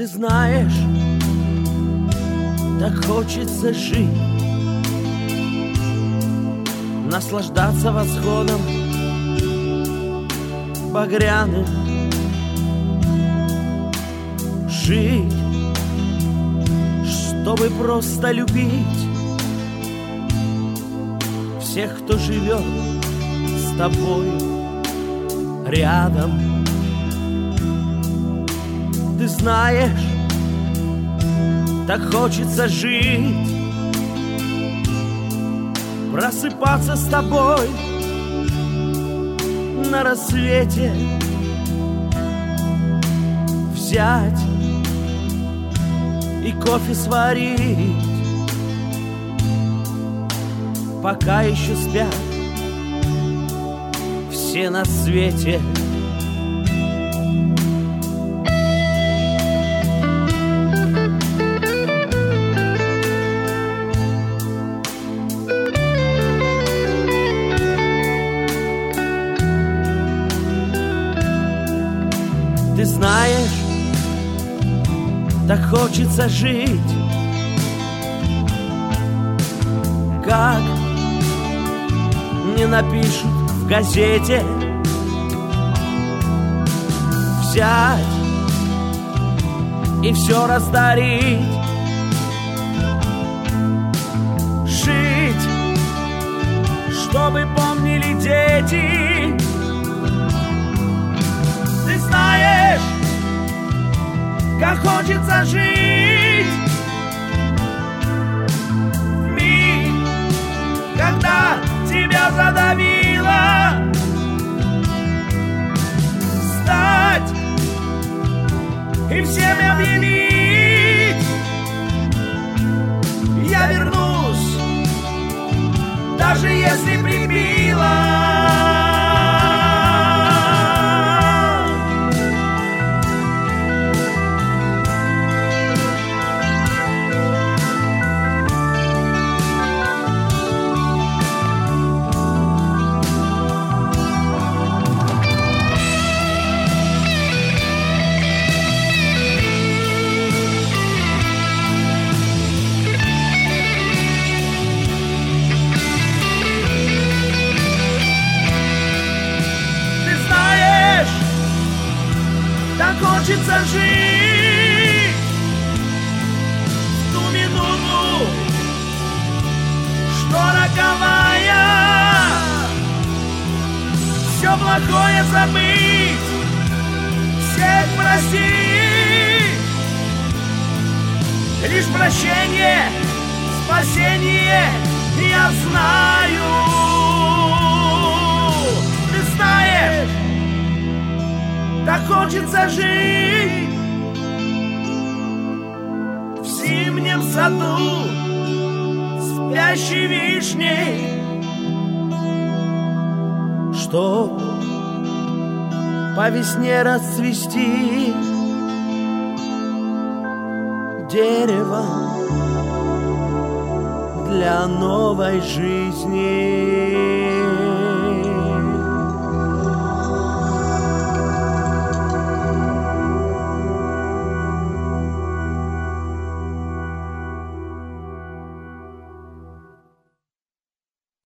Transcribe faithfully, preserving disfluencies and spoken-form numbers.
Ты знаешь, так хочется жить, наслаждаться восходом багряным, жить, чтобы просто любить всех, кто живет с тобой рядом. Ты знаешь, так хочется жить, просыпаться с тобой на рассвете, взять и кофе сварить, пока еще спят все на свете. Ты знаешь, так хочется жить, как не напишут в газете, взять и все раздарить, жить, чтобы помнили дети. Ты знаешь, как хочется жить в миг, когда тебя задавило, встать и всем объявить: я вернусь, даже если прибило. Хочется жить в ту минуту, что роковая, все плохое забыть, всех простить, лишь прощение, спасение я знаю. Ты знаешь, так хочется жить в зимнем саду спящей вишней, чтоб по весне расцвести деревом для новой жизни.